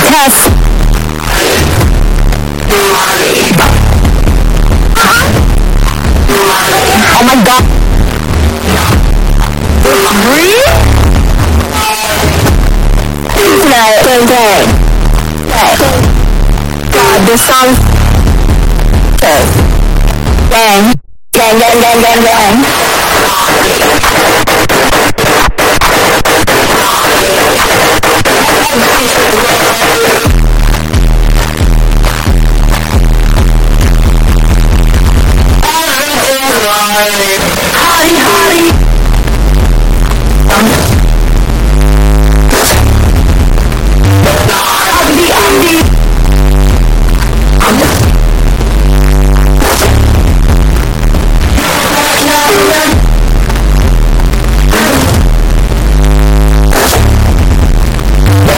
test. Oh my god. Breathe? No, God, this song. Gang, gang, gang, gang, gang, gang.